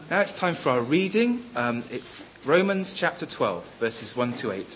Now it's time for our reading. It's Romans chapter 12, verses 1 to 8.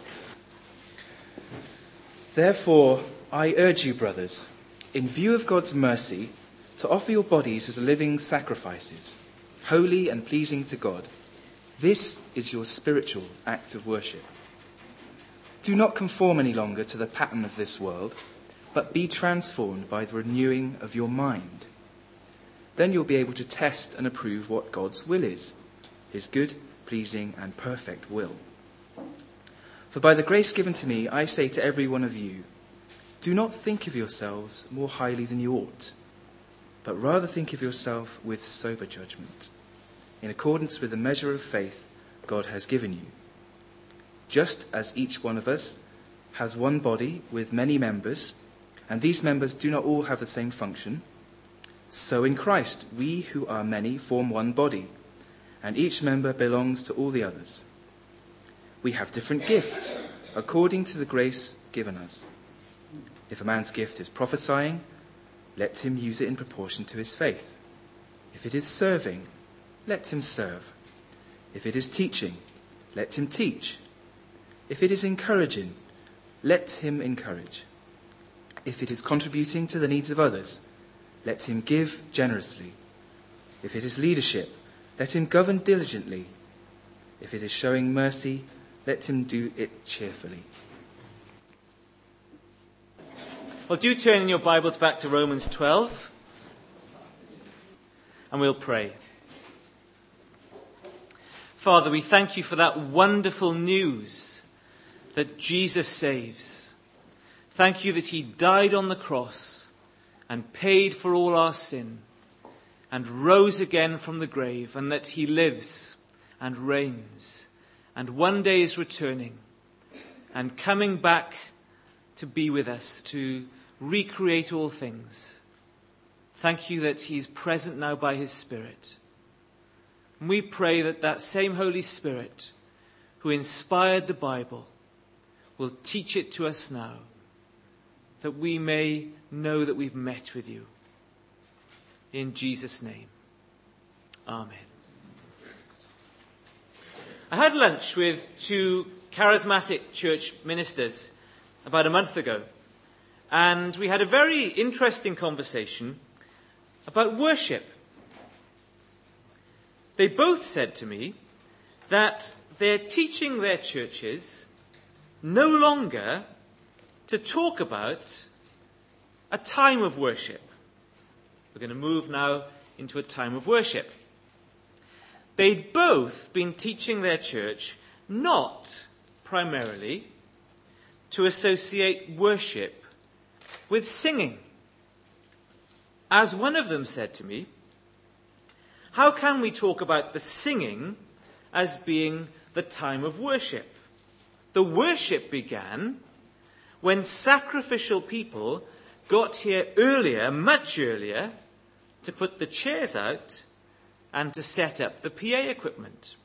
Therefore, I urge you, brothers, in view of God's mercy, to offer your bodies as living sacrifices, holy and pleasing to God. This is your spiritual act of worship. Do not conform any longer to the pattern of this world, but be transformed by the renewing of your mind. Then you'll be able to test and approve what God's will is, his good, pleasing, and perfect will. For by the grace given to me, I say to every one of you, do not think of yourselves more highly than you ought, but rather think of yourself with sober judgment, in accordance with the measure of faith God has given you. Just as each one of us has one body with many members, and these members do not all have the same function, so in Christ we who are many form one body, and each member belongs to all the others. We have different gifts according to the grace given us. If a man's gift is prophesying, let him use it in proportion to his faith. If it is serving, let him serve. If it is teaching, let him teach. If it is encouraging, let him encourage. If it is contributing to the needs of others, let him give generously. If it is leadership, let him govern diligently. If it is showing mercy, let him do it cheerfully. Well, do turn in your Bibles back to Romans 12, and we'll pray. Father, we thank you for that wonderful news that Jesus saves. Thank you that he died on the cross and paid for all our sin and rose again from the grave, and that he lives and reigns and one day is returning and coming back to be with us, to recreate all things. Thank you that he's present now by his Spirit. And we pray that that same Holy Spirit who inspired the Bible will teach it to us now, that we may know that we've met with you. In Jesus' name, amen. I had lunch with two charismatic church ministers about a month ago, and we had a very interesting conversation about worship. They both said to me that they're teaching their churches no longer to talk about a time of worship. We're going to move now into a time of worship. They'd both been teaching their church not primarily to associate worship with singing. As one of them said to me, how can we talk about the singing as being the time of worship? The worship began when sacrificial people got here earlier, much earlier, to put the chairs out and to set up the PA equipment.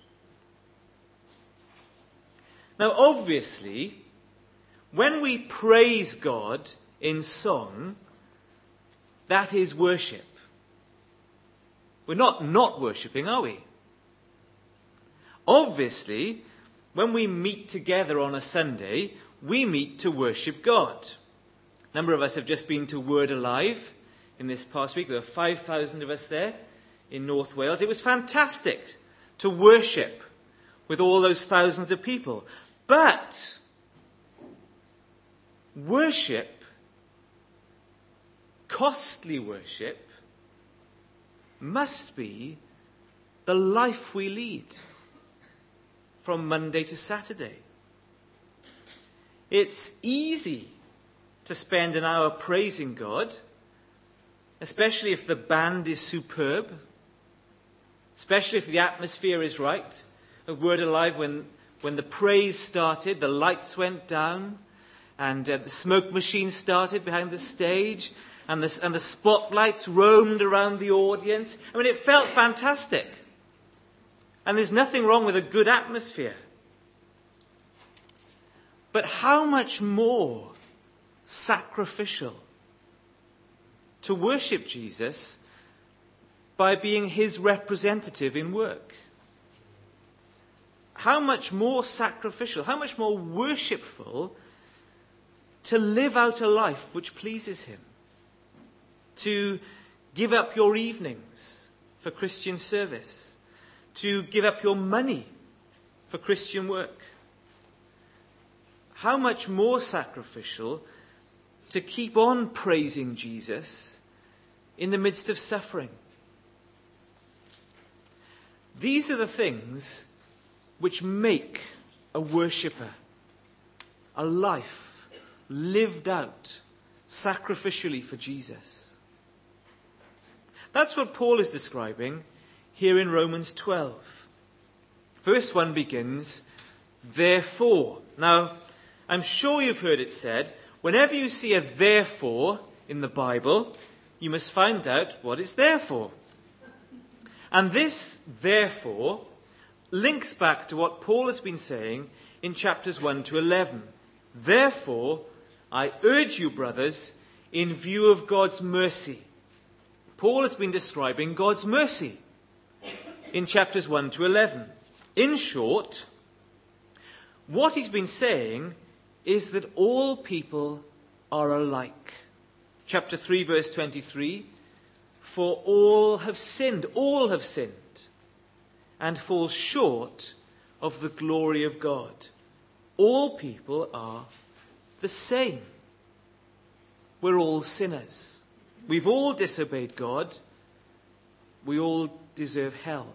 Now, obviously, when we praise God in song, that is worship. We're not worshipping, are we? Obviously, when we meet together on a Sunday, we meet to worship God. A number of us have just been to Word Alive in this past week. There were 5,000 of us there in North Wales. It was fantastic to worship with all those thousands of people. But worship, costly worship, must be the life we lead from Monday to Saturday. It's easy to spend an hour praising God, especially if the band is superb, especially if the atmosphere is right. A Word Alive, when the praise started, the lights went down, and the smoke machine started behind the stage, and the spotlights roamed around the audience. I mean, it felt fantastic. And there's nothing wrong with a good atmosphere. But how much more sacrificial to worship Jesus by being his representative in work. How much more sacrificial, how much more worshipful to live out a life which pleases him. To give up your evenings for Christian service. To give up your money for Christian work. How much more sacrificial to keep on praising Jesus in the midst of suffering. These are the things which make a worshipper, a life lived out sacrificially for Jesus. That's what Paul is describing here in Romans 12. Verse 1 begins, therefore. Now, I'm sure you've heard it said, whenever you see a therefore in the Bible, you must find out what it's there for. And this therefore links back to what Paul has been saying in chapters 1 to 11. Therefore, I urge you, brothers, in view of God's mercy. Paul has been describing God's mercy in chapters 1 to 11. In short, what he's been saying is that all people are alike. Chapter 3, verse 23, for all have sinned, and fall short of the glory of God. All people are the same. We're all sinners. We've all disobeyed God. We all deserve hell.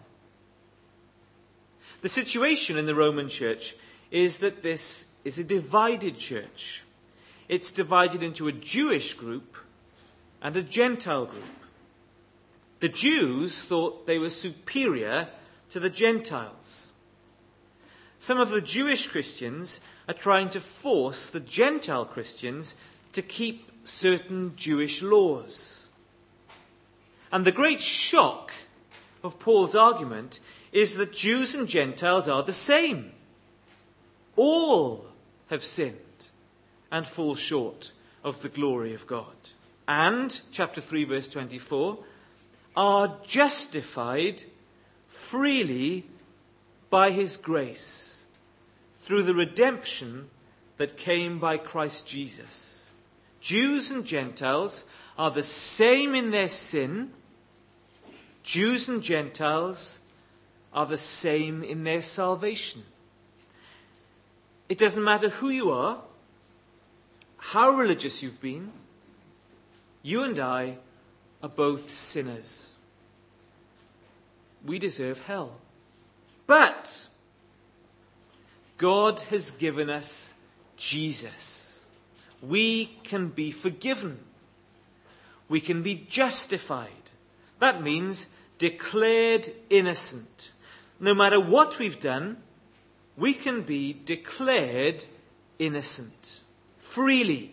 The situation in the Roman church is that this is a divided church. It's divided into a Jewish group and a Gentile group. The Jews thought they were superior to the Gentiles. Some of the Jewish Christians are trying to force the Gentile Christians to keep certain Jewish laws. And the great shock of Paul's argument is that Jews and Gentiles are the same. All have sinned and fall short of the glory of God. And, chapter 3, verse 24, are justified freely by his grace through the redemption that came by Christ Jesus. Jews and Gentiles are the same in their sin. Jews and Gentiles are the same in their salvation. It doesn't matter who you are, how religious you've been, you and I are both sinners. We deserve hell. But God has given us Jesus. We can be forgiven. We can be justified. That means declared innocent. No matter what we've done, we can be declared innocent. Freely.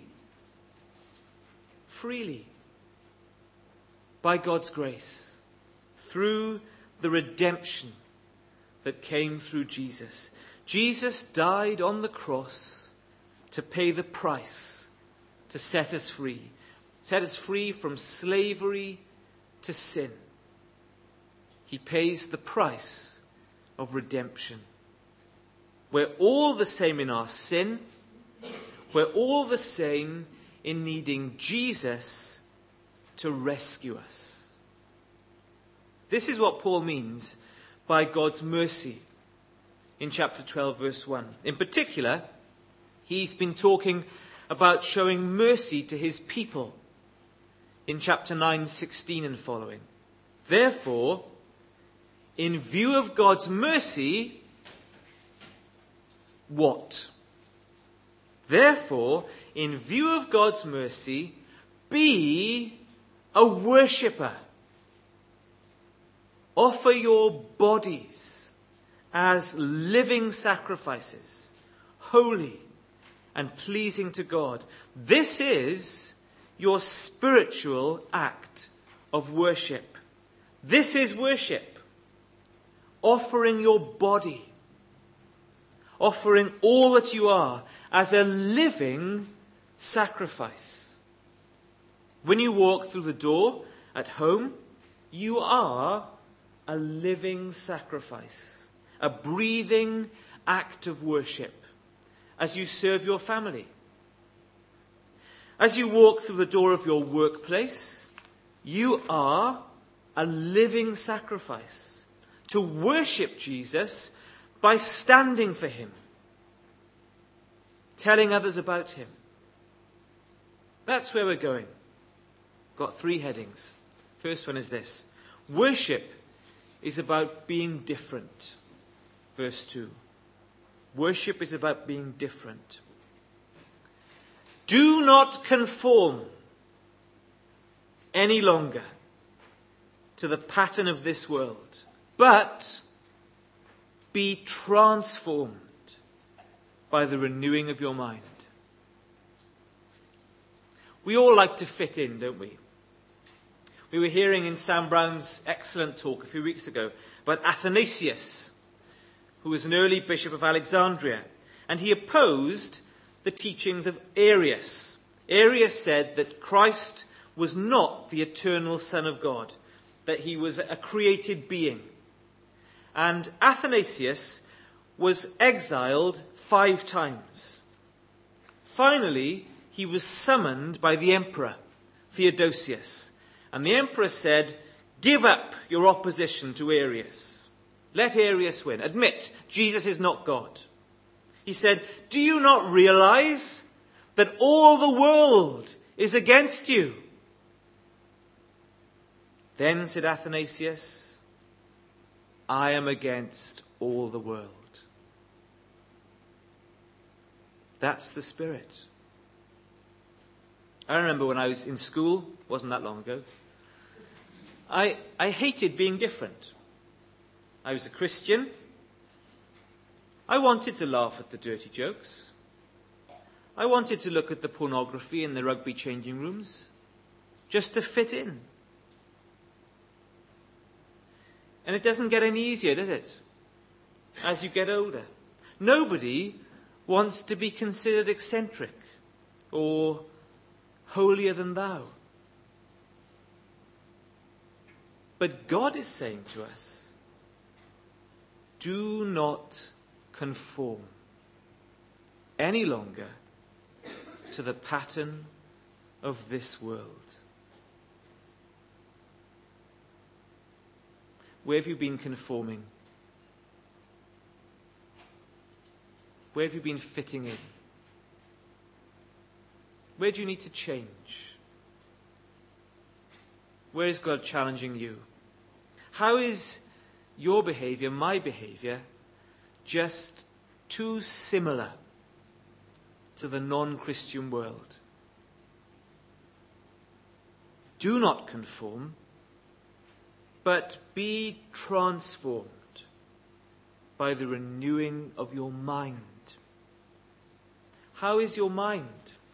Freely. By God's grace. Through the redemption that came through Jesus. Jesus died on the cross to pay the price to set us free. Set us free from slavery to sin. He pays the price of redemption. We're all the same in our sin. We're all the same in needing Jesus to rescue us. This is what Paul means by God's mercy in chapter 12, verse 1. In particular, he's been talking about showing mercy to his people in chapter 9, 16 and following. Therefore, in view of God's mercy, what? Therefore, in view of God's mercy, be a worshipper. Offer your bodies as living sacrifices, holy and pleasing to God. This is your spiritual act of worship. This is worship. Offering your body. Offering all that you are as a living sacrifice. When you walk through the door at home, You are a living sacrifice, a breathing act of worship as you serve your family. As you walk through the door of your workplace, you are a living sacrifice to worship Jesus by standing for him, telling others about him. That's where we're going. Got 3 headings. First one is this. Worship is about being different. Verse 2. Worship is about being different. Do not conform any longer to the pattern of this world, but be transformed by the renewing of your mind. We all like to fit in, don't we? We were hearing in Sam Brown's excellent talk a few weeks ago about Athanasius, who was an early bishop of Alexandria, and he opposed the teachings of Arius. Arius said that Christ was not the eternal Son of God, that he was a created being. And Athanasius was exiled 5 times. Finally, he was summoned by the emperor, Theodosius. And the emperor said, give up your opposition to Arius. Let Arius win. Admit, Jesus is not God. He said, do you not realize that all the world is against you? Then said Athanasius, I am against all the world. That's the Spirit. I remember when I was in school, wasn't that long ago, I hated being different. I was a Christian. I wanted to laugh at the dirty jokes. I wanted to look at the pornography in the rugby changing rooms, just to fit in. And it doesn't get any easier, does it? As you get older. Nobody wants to be considered eccentric or holier than thou. But God is saying to us, do not conform any longer to the pattern of this world. Where have you been conforming? Where have you been fitting in? Where do you need to change? Where is God challenging you? How is your behavior, my behavior, just too similar to the non-Christian world? Do not conform, but be transformed by the renewing of your mind. How is your mind?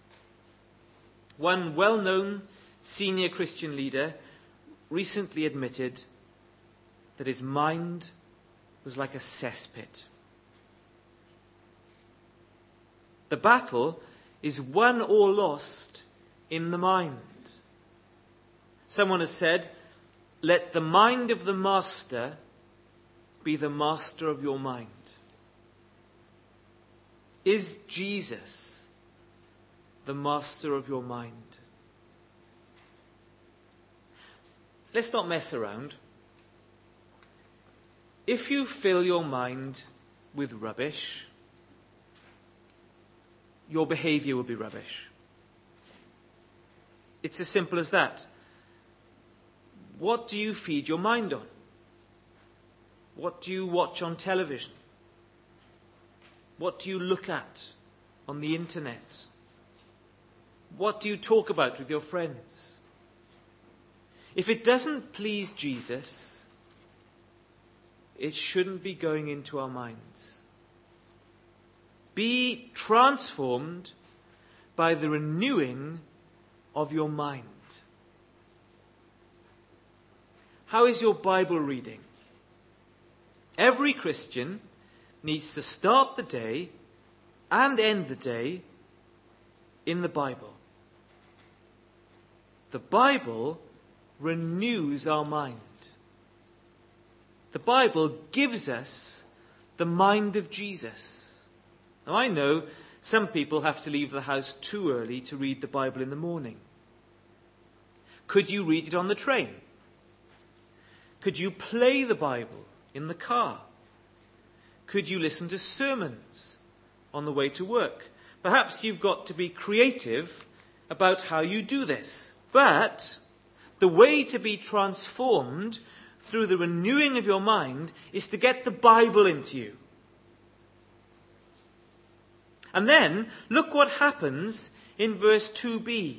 One well-known senior Christian leader recently admitted that his mind was like a cesspit. The battle is won or lost in the mind. Someone has said, let the mind of the master be the master of your mind. Is Jesus the master of your mind? Let's not mess around. If you fill your mind with rubbish, your behavior will be rubbish. It's as simple as that. What do you feed your mind on? What do you watch on television? What do you look at on the internet? What do you talk about with your friends? If it doesn't please Jesus, it shouldn't be going into our minds. Be transformed by the renewing of your mind. How is your Bible reading? Every Christian needs to start the day and end the day in the Bible. The Bible renews our mind. the Bible gives us the mind of Jesus. Now, I know some people have to leave the house too early to read the Bible in the morning. Could you read it on the train? Could you play the Bible in the car? Could you listen to sermons on the way to work? Perhaps you've got to be creative about how you do this. But the way to be transformed through the renewing of your mind is to get the Bible into you. And then, look what happens in verse 2b.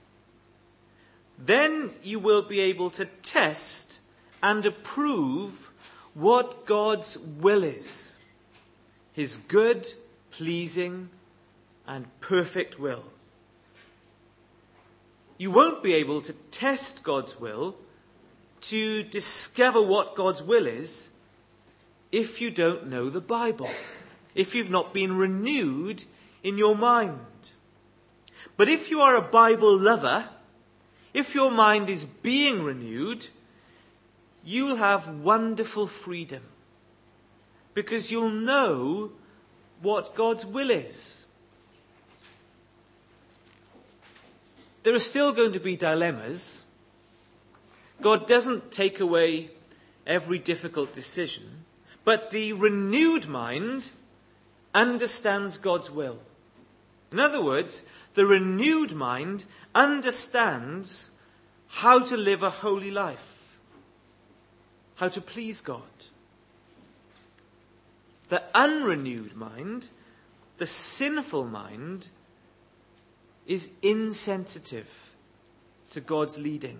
Then you will be able to test and approve what God's will is. His good, pleasing, and perfect will. You won't be able to test God's will, to discover what God's will is, if you don't know the Bible, if you've not been renewed in your mind. But if you are a Bible lover, if your mind is being renewed, you'll have wonderful freedom, because you'll know what God's will is. There are still going to be dilemmas. God doesn't take away every difficult decision, but the renewed mind understands God's will. In other words, the renewed mind understands how to live a holy life, how to please God. The unrenewed mind, the sinful mind, is insensitive to God's leading.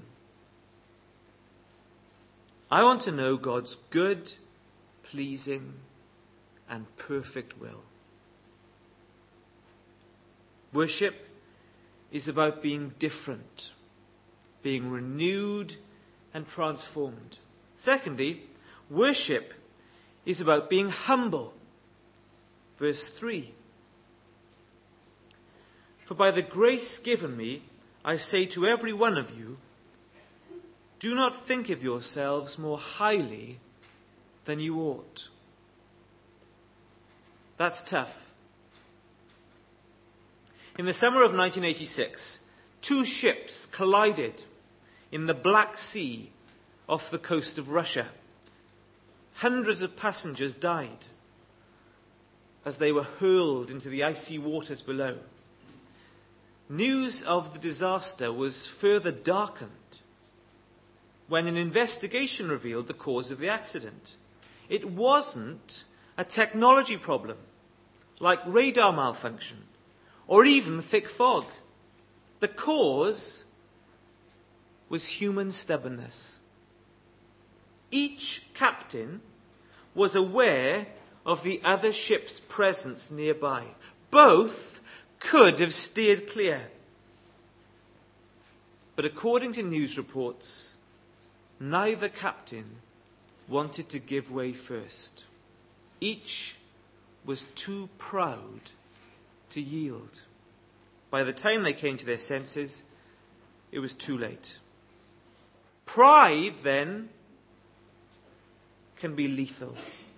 I want to know God's good, pleasing, and perfect will. Worship is about being different, being renewed and transformed. Secondly, worship is about being humble. Verse 3. For by the grace given me, I say to every one of you, do not think of yourselves more highly than you ought. That's tough. In the summer of 1986, 2 ships collided in the Black Sea off the coast of Russia. Hundreds of passengers died as they were hurled into the icy waters below. News of the disaster was further darkened when an investigation revealed the cause of the accident. It wasn't a technology problem like radar malfunction or even thick fog. The cause was human stubbornness. Each captain was aware of the other ship's presence nearby. Both could have steered clear. But according to news reports, neither captain wanted to give way first. Each was too proud to yield. By the time they came to their senses, it was too late. Pride, then, can be lethal.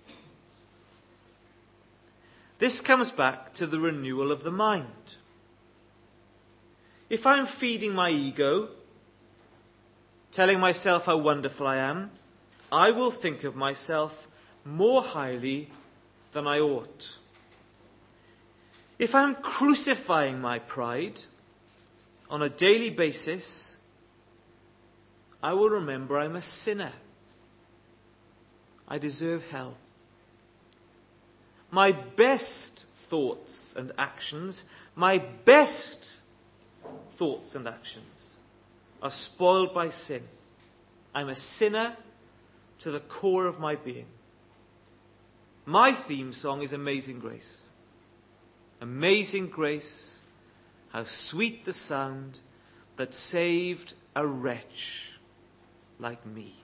This comes back to the renewal of the mind. If I'm feeding my ego, telling myself how wonderful I am, I will think of myself more highly than I ought. If I'm crucifying my pride on a daily basis, I will remember I'm a sinner. I deserve hell. My best thoughts and actions, are spoiled by sin. I'm a sinner to the core of my being. My theme song is Amazing Grace. Amazing grace, how sweet the sound that saved a wretch like me.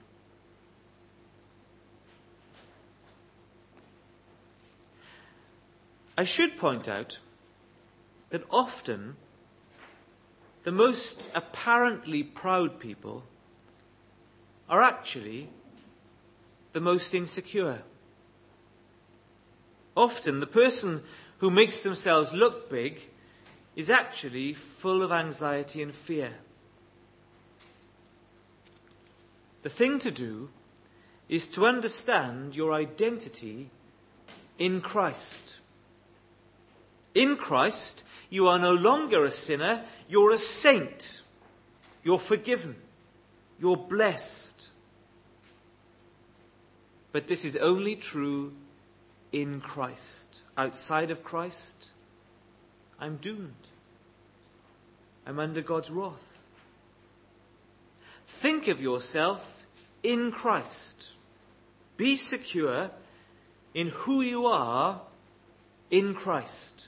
I should point out that often the most apparently proud people are actually the most insecure. Often the person who makes themselves look big is actually full of anxiety and fear. The thing to do is to understand your identity in Christ. In Christ, you are no longer a sinner, you're a saint. You're forgiven. You're blessed. But this is only true in Christ. Outside of Christ, I'm doomed. I'm under God's wrath. Think of yourself in Christ. Be secure in who you are in Christ.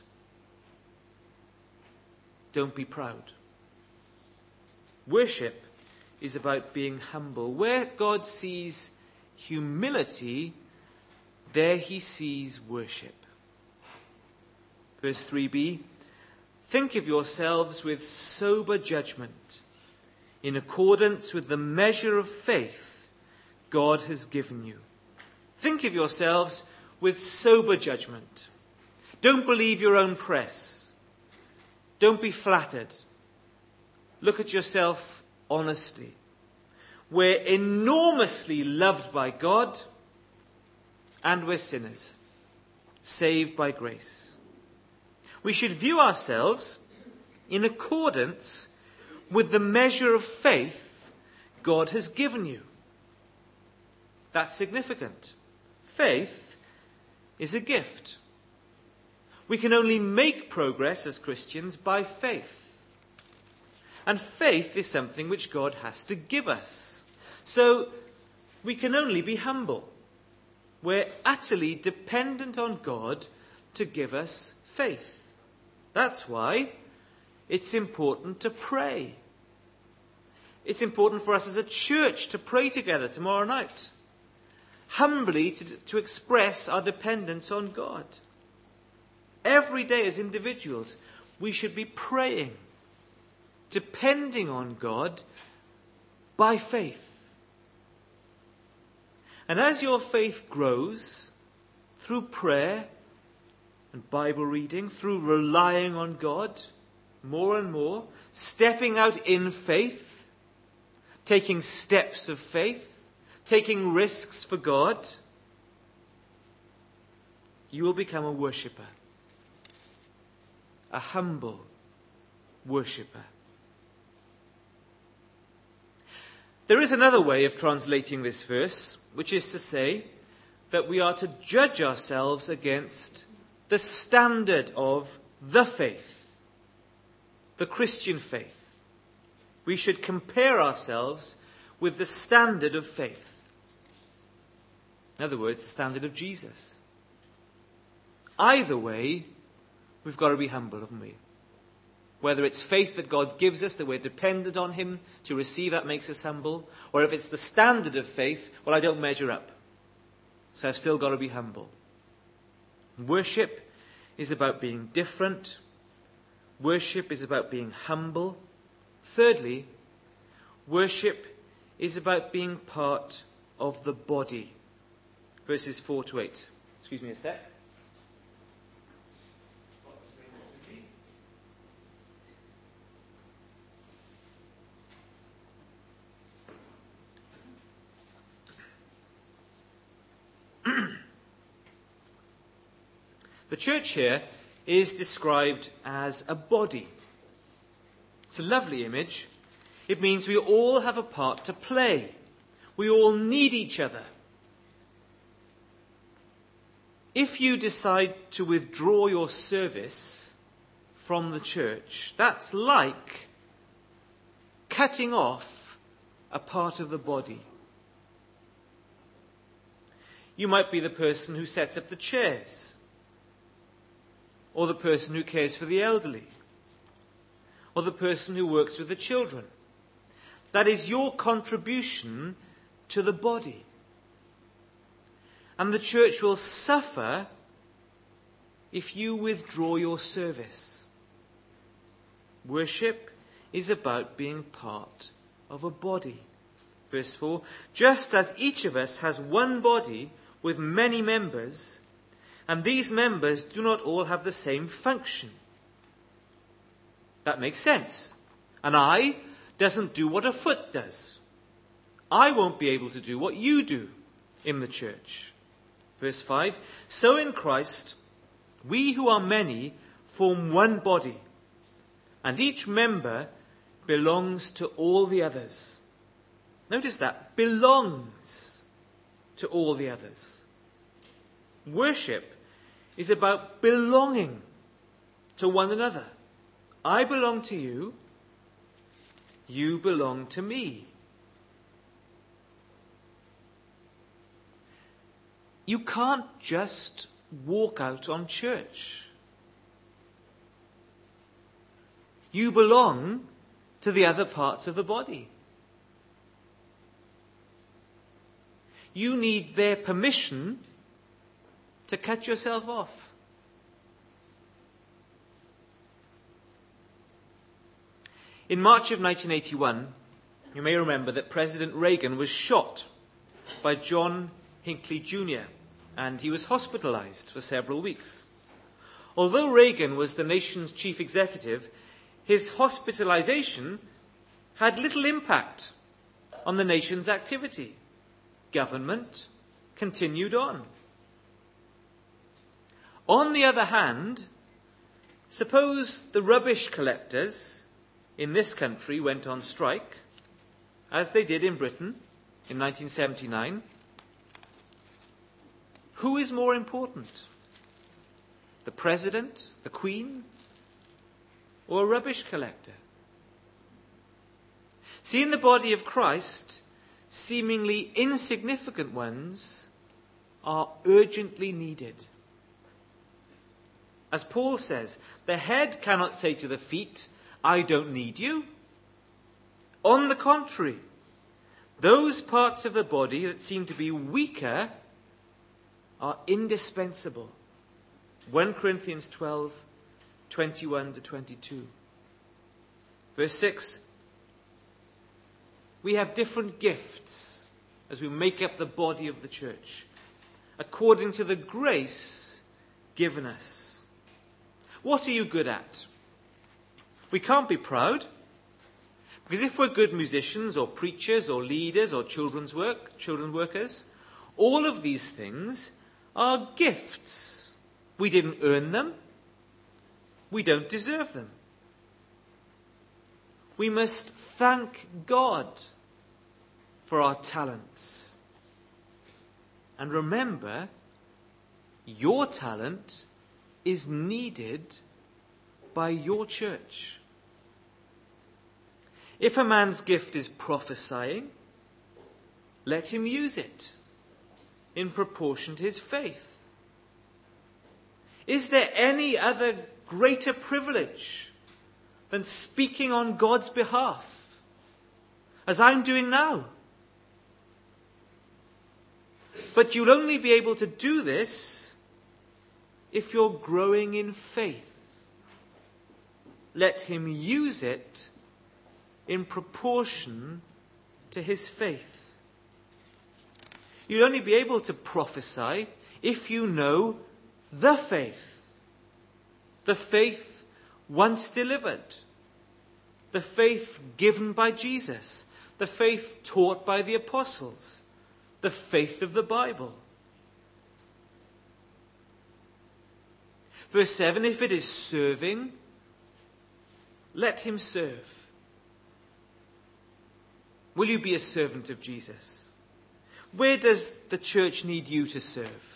Don't be proud. Worship is about being humble. Where God sees humility, there he sees worship. Verse 3b, think of yourselves with sober judgment, in accordance with the measure of faith God has given you. Think of yourselves with sober judgment. Don't believe your own press. Don't be flattered. Look at yourself honestly. We're enormously loved by God, and we're sinners, saved by grace. We should view ourselves in accordance with the measure of faith God has given you. That's significant. Faith is a gift. We can only make progress as Christians by faith. And faith is something which God has to give us. So we can only be humble. We're utterly dependent on God to give us faith. That's why it's important to pray. It's important for us as a church to pray together tomorrow night. Humbly to express our dependence on God. Every day as individuals, we should be praying, depending on God by faith. And as your faith grows through prayer and Bible reading, through relying on God more and more, stepping out in faith, taking steps of faith, taking risks for God, you will become a worshipper, a humble worshipper. There is another way of translating this verse, which is to say that we are to judge ourselves against the standard of the faith, the Christian faith. We should compare ourselves with the standard of faith. In other words, the standard of Jesus. Either way, we've got to be humble, haven't we? Whether it's faith that God gives us, that we're dependent on him to receive, that makes us humble. Or if it's the standard of faith, well, I don't measure up. So I've still got to be humble. Worship is about being different. Worship is about being humble. Thirdly, worship is about being part of the body. Verses 4 to 8. Excuse me a sec. The church here is described as a body. It's a lovely image. It means we all have a part to play. We all need each other. If you decide to withdraw your service from the church, that's like cutting off a part of the body. You might be the person who sets up the chairs, or the person who cares for the elderly, or the person who works with the children. That is your contribution to the body. And the church will suffer if you withdraw your service. Worship is about being part of a body. Verse 4, just as each of us has one body with many members, and these members do not all have the same function. That makes sense. An eye doesn't do what a foot does. I won't be able to do what you do in the church. Verse 5, so in Christ, we who are many form one body, and each member belongs to all the others. Notice that, belongs to all the others. Worship is about belonging to one another. I belong to you, you belong to me. You can't just walk out on church. You belong to the other parts of the body. You need their permission to cut yourself off. In March of 1981, you may remember that President Reagan was shot by John Hinckley Jr., and he was hospitalized for several weeks. Although Reagan was the nation's chief executive, his hospitalization had little impact on the nation's activity. Government continued on. On the other hand, suppose the rubbish collectors in this country went on strike, as they did in Britain in 1979. Who is more important? The President, the Queen, or a rubbish collector? See, in the body of Christ, seemingly insignificant ones are urgently needed. As Paul says, the head cannot say to the feet, I don't need you. On the contrary, those parts of the body that seem to be weaker are indispensable. 1 Corinthians 12, 21 to 22. Verse 6, we have different gifts as we make up the body of the church, according to the grace given us. What are you good at? We can't be proud, because if we're good musicians or preachers or leaders or children workers, all of these things are gifts. We didn't earn them. We don't deserve them. We must thank God for our talents. And remember, your talent is needed by your church. If a man's gift is prophesying, let him use it in proportion to his faith. Is there any other greater privilege than speaking on God's behalf, as I'm doing now? But you'll only be able to do this if you're growing in faith. Let him use it in proportion to his faith. You'll only be able to prophesy if you know the faith once delivered, the faith given by Jesus, the faith taught by the apostles, the faith of the Bible. Verse 7, if it is serving, let him serve. Will you be a servant of Jesus? Where does the church need you to serve?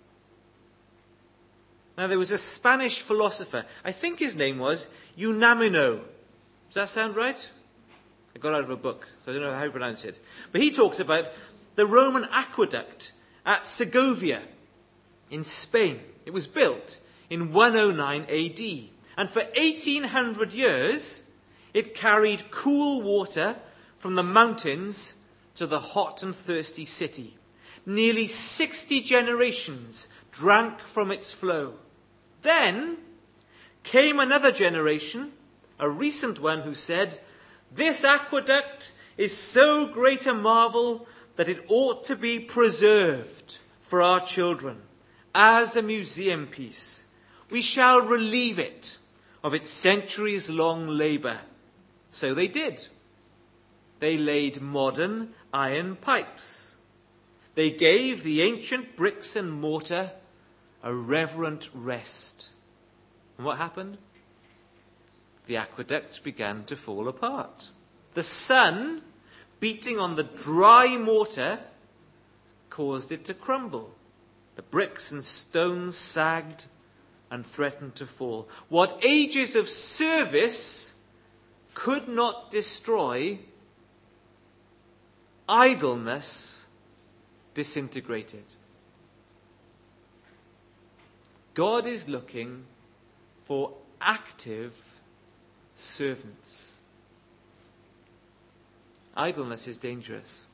Now, there was a Spanish philosopher, I think his name was Unamuno. Does that sound right? I got out of a book, so I don't know how to pronounce it. But he talks about the Roman aqueduct at Segovia in Spain. It was built in 109 AD. And for 1800 years, it carried cool water from the mountains to the hot and thirsty city. Nearly 60 generations drank from its flow. Then came another generation, a recent one, who said, this aqueduct is so great a marvel that it ought to be preserved for our children as a museum piece. We shall relieve it of its centuries-long labour. So they did. They laid modern iron pipes. They gave the ancient bricks and mortar a reverent rest. And what happened? The aqueduct began to fall apart. The sun, beating on the dry mortar, caused it to crumble. The bricks and stones sagged and threatened to fall. What ages of service could not destroy, idleness disintegrated. God is looking for active servants. Idleness is dangerous.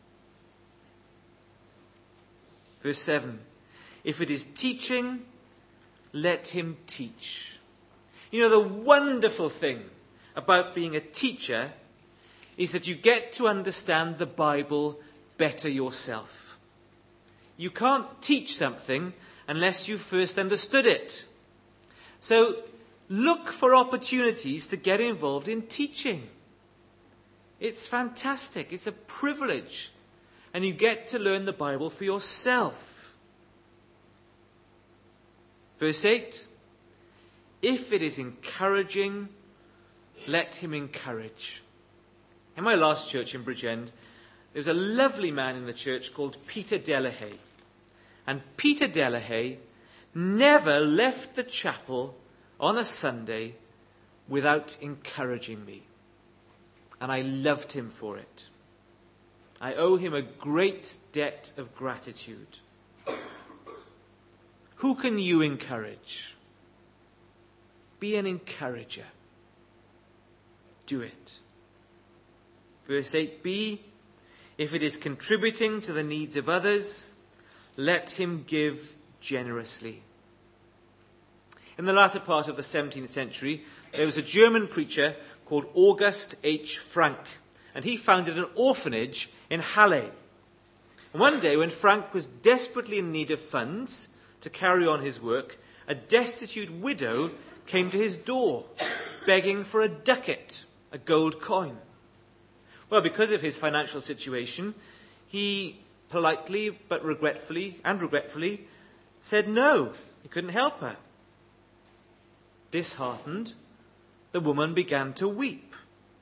Verse 7. If it is teaching, let him teach. You know, the wonderful thing about being a teacher is that you get to understand the Bible better yourself. You can't teach something unless you first understood it. So look for opportunities to get involved in teaching. It's fantastic. It's a privilege. And you get to learn the Bible for yourself. Verse 8. If it is encouraging, let him encourage. In my last church in Bridgend, there was a lovely man in the church called Peter Delahaye. And Peter Delahaye never left the chapel on a Sunday without encouraging me. And I loved him for it. I owe him a great debt of gratitude. Who can you encourage? Be an encourager. Do it. Verse 8b, if it is contributing to the needs of others, let him give generously. In the latter part of the 17th century, there was a German preacher called August H. Frank, and he founded an orphanage in Halle. And one day, when Frank was desperately in need of funds to carry on his work, a destitute widow came to his door, begging for a ducat, a gold coin. Well, because of his financial situation, he politely but regretfully said no, he couldn't help her. Disheartened, the woman began to weep.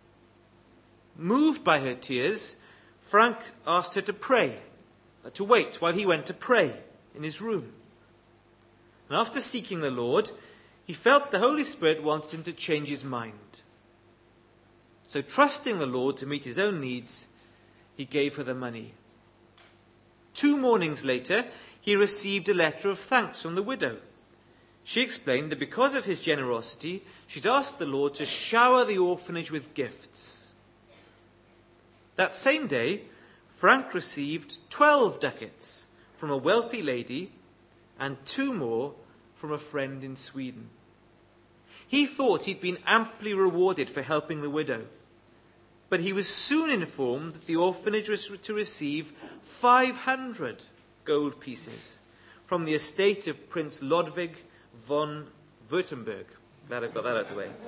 Moved by her tears, Frank asked her to wait while he went to pray in his room. And after seeking the Lord, he felt the Holy Spirit wanted him to change his mind. So trusting the Lord to meet his own needs, he gave her the money. 2 mornings later, he received a letter of thanks from the widow. She explained that because of his generosity, she'd asked the Lord to shower the orphanage with gifts. That same day, Frank received 12 ducats from a wealthy lady and 2 more from a friend in Sweden. He thought he'd been amply rewarded for helping the widow, but he was soon informed that the orphanage was to receive 500 gold pieces from the estate of Prince Ludwig von Württemberg. Glad I've got that out of the way.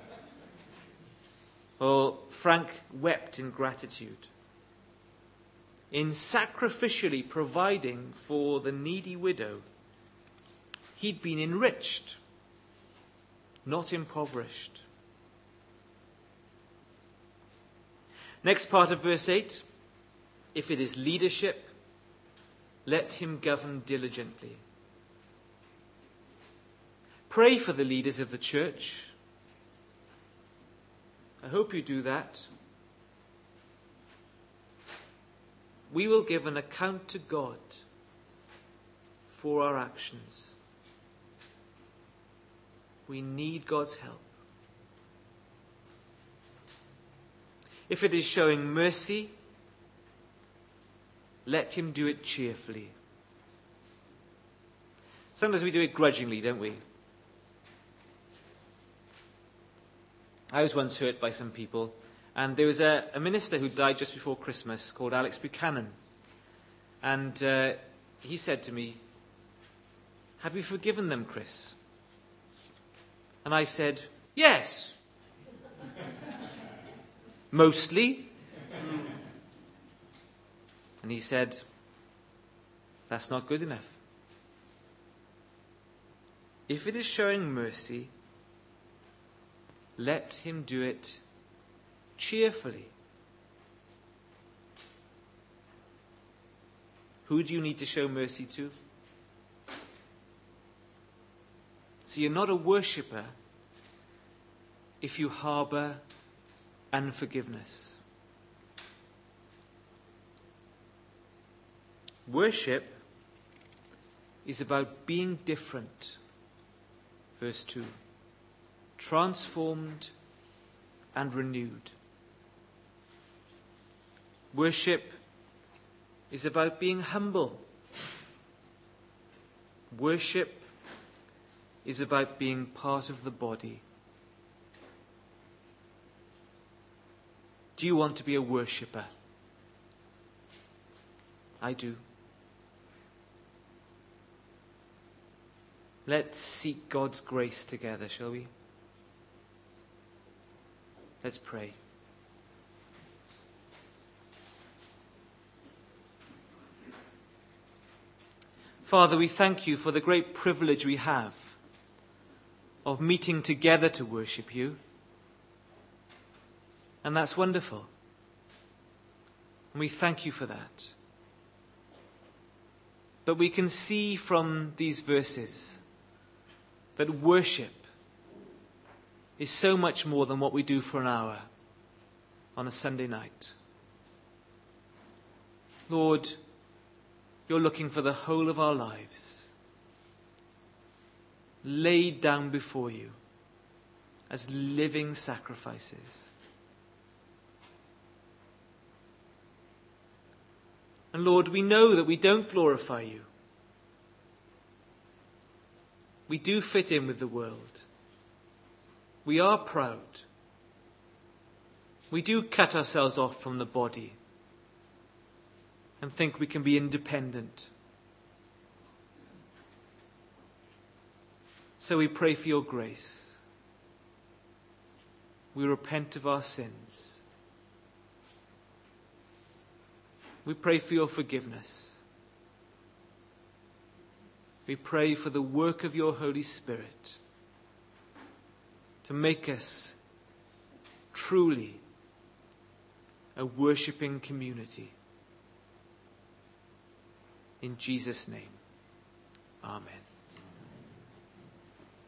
Well, Frank wept in gratitude. In sacrificially providing for the needy widow, he'd been enriched, not impoverished. Next part of verse 8. If it is leadership, let him govern diligently. Pray for the leaders of the church. I hope you do that. We will give an account to God for our actions. We need God's help. If it is showing mercy, let him do it cheerfully. Sometimes we do it grudgingly, don't we? I was once hurt by some people, And there was a minister who died just before Christmas called Alex Buchanan. And he said to me, "Have you forgiven them, Chris?" And I said, "Yes." Mostly. And he said, "That's not good enough. If it is showing mercy, let him do it cheerfully." Who do you need to show mercy to? So you're not a worshipper if you harbor unforgiveness. Worship is about being different. Verse 2. Transformed and renewed. Worship is about being humble. Worship is about being part of the body. Do you want to be a worshipper? I do. Let's seek God's grace together, shall we? Let's pray. Father, we thank you for the great privilege we have of meeting together to worship you. And that's wonderful. And we thank you for that. But we can see from these verses that worship is so much more than what we do for an hour on a Sunday night. Lord, you're looking for the whole of our lives, laid down before you as living sacrifices. And Lord, we know that we don't glorify you. We do fit in with the world. We are proud. We do cut ourselves off from the body and think we can be independent. So we pray for your grace. We repent of our sins. We pray for your forgiveness. We pray for the work of your Holy Spirit to make us truly a worshipping community. In Jesus' name, amen.